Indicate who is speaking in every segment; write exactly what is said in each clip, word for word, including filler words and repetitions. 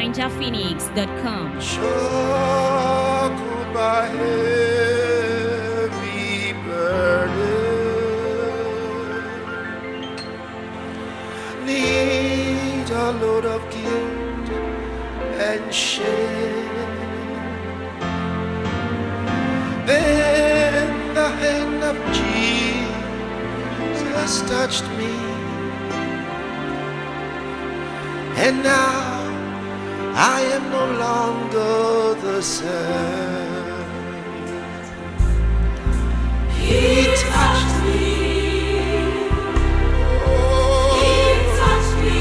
Speaker 1: ninja phoenix dot com.
Speaker 2: Shackled by heavy burden, need a load of guilt and shame. Then the hand of Jesus touched me, and now I am no longer the same. He touched me. Oh, He touched me.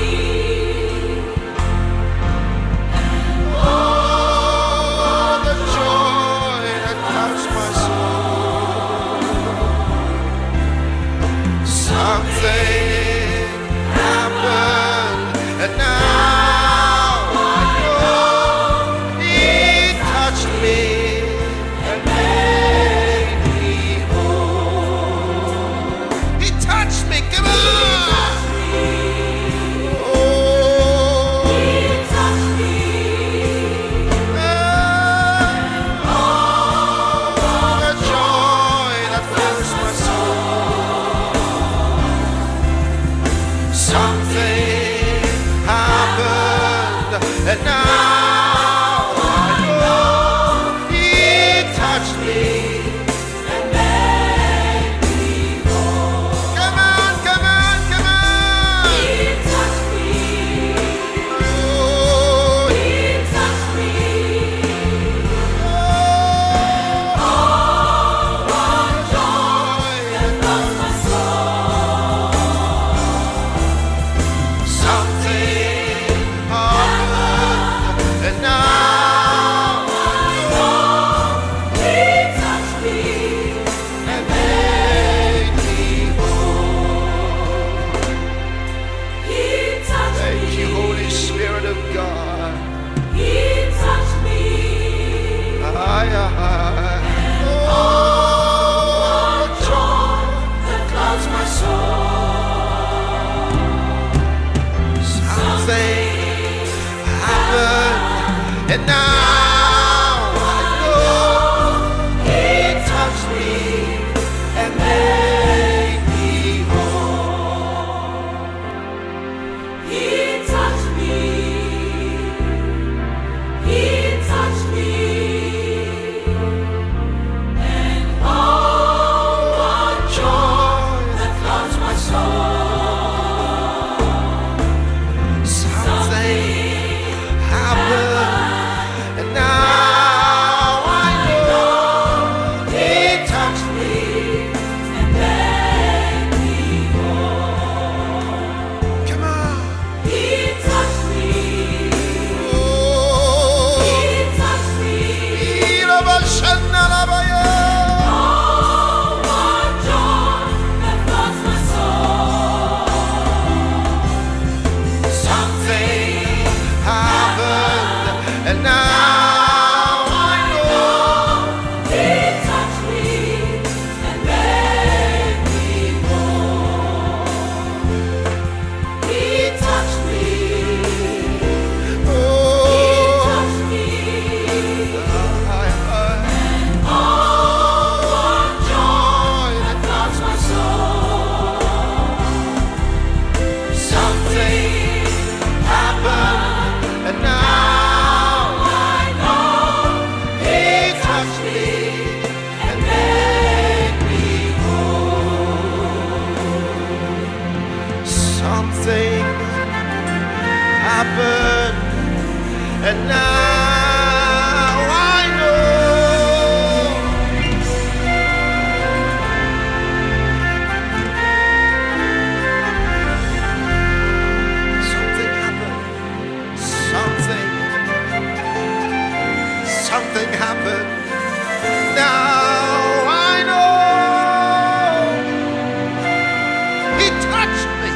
Speaker 2: And oh, the joy that touched my soul. Something happened, and now and now I know He touched me and made me whole. Come on, come on, come on. He touched me. Oh, He touched me. Oh, what joy that fills my soul. Something. And now I know He touched me and made me whole. He touched Thank me. You, Holy Spirit of God. He touched me. Aye, aye. Oh, what joy that clouds my soul. Something happened. And now I know He touched me and made me whole. He touched me. He touched me. And oh, what joy that floods my soul. Something happened. And now I know He touched me and made me whole. Come on. He touched me. Oh, He touched me. Oh, what joy that floods my soul. Something happened, and now something happened, and now I know. Something happened. Something. Something happened. Now I know. He touched me.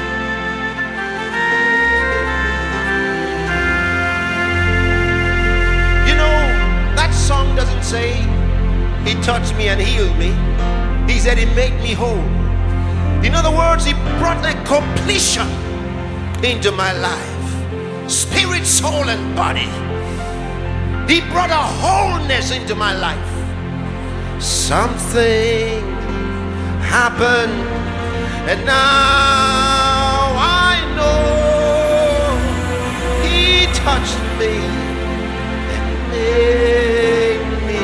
Speaker 2: Doesn't say He touched me and healed me. He said He made me whole. In other words, He brought a completion into my life. spirit, soul, and body. He brought a wholeness into my life. Something happened, and now I know He touched me and made me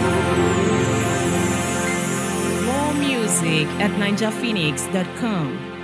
Speaker 2: whole.
Speaker 1: More music at ninja phoenix dot com.